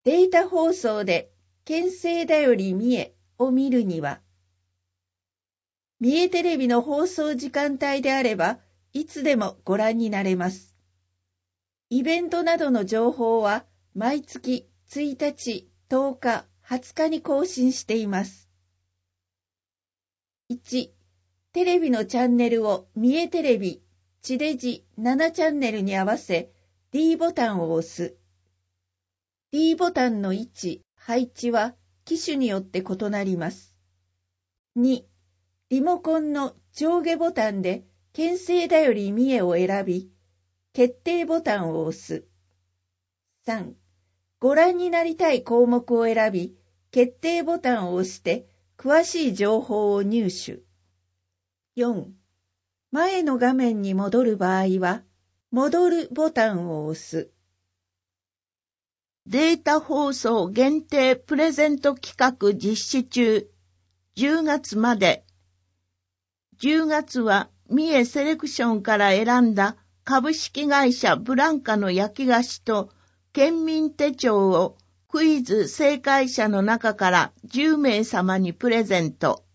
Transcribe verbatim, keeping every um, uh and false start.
データ放送で県政だより三重を見るには、三重テレビの放送時間帯であれば、いつでもご覧になれます。イベントなどの情報は毎月ついたち、とおか、はつかに更新しています。いち、テレビのチャンネルを三重テレビ、地デジななチャンネルに合わせ D ボタンを押す。D ボタンの位置、配置は機種によって異なります。に、リモコンの上下ボタンで県政だより三重を選び、決定ボタンを押す。さん、ご覧になりたい項目を選び、決定ボタンを押して詳しい情報を入手。よん、前の画面に戻る場合は、戻るボタンを押す。 データ放送限定プレゼント企画実施中。じゅうがつまで。じゅうがつは三重セレクションから選んだ株式会社ブランカの焼き菓子と県民手帳をクイズ正解者の中からじゅうめいさまにプレゼント。